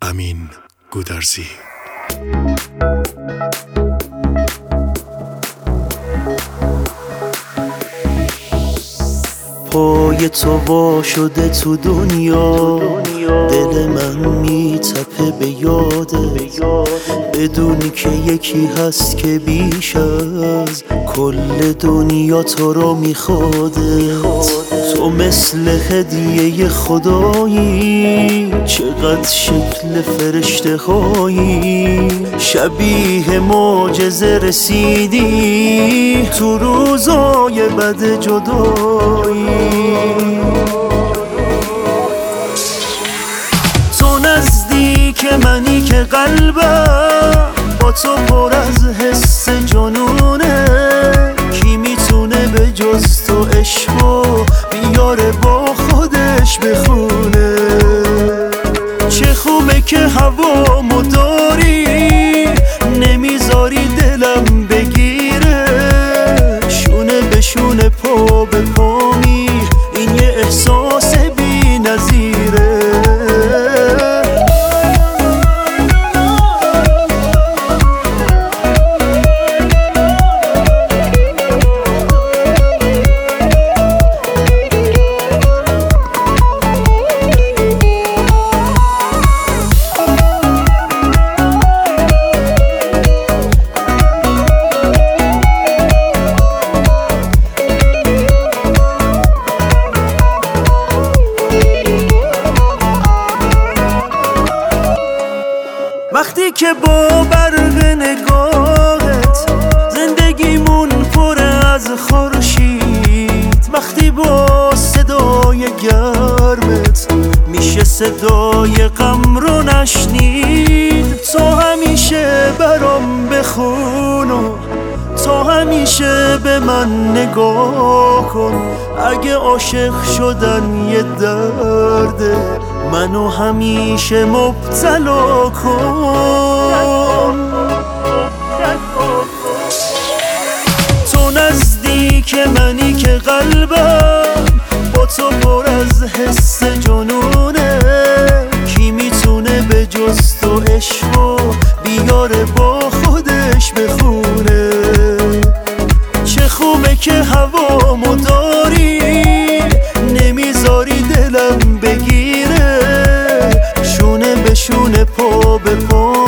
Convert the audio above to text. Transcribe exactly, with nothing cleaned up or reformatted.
امین گودرزی. پای تو وا شده تو دنیا، دل من میتپه به یادت، بدونی که یکی هست که بیش از کل دنیا تو رو میخوادت. تو مثل هدیه خدایی، چقدر شکل فرشته هایی، شبیه معجزه رسیدی تو روزای بد جدایی. تو نزدیک منی که قلبم با تو پر از حس جنونه، کی میتونه به جز تو عشقو بیاره با خودش بخونه. چه خوبه که هوامو داری، نمیذاری دلم بگیره، شونه به شونه پا به پامی، این یه احساس بی نظیره. وقتی که با برق نگاهت زندگیمون پر از خورشید، وقتی با صدای گرمت میشه صدای غم رو نشنید، تو همیشه برام بخون و تو همیشه به من نگاه کن. اگه عاشق شدن یه درده، منو همیشه مبتلا کن. تو نزدیک منی که قلبم با تو پر از حس جنونه، کی میتونه به جز تو عشقو بیاره با خودش بخونه. چه خوبه که هوامو داری، نمیذاری دلم بگیره، شونه به شونه پا به پا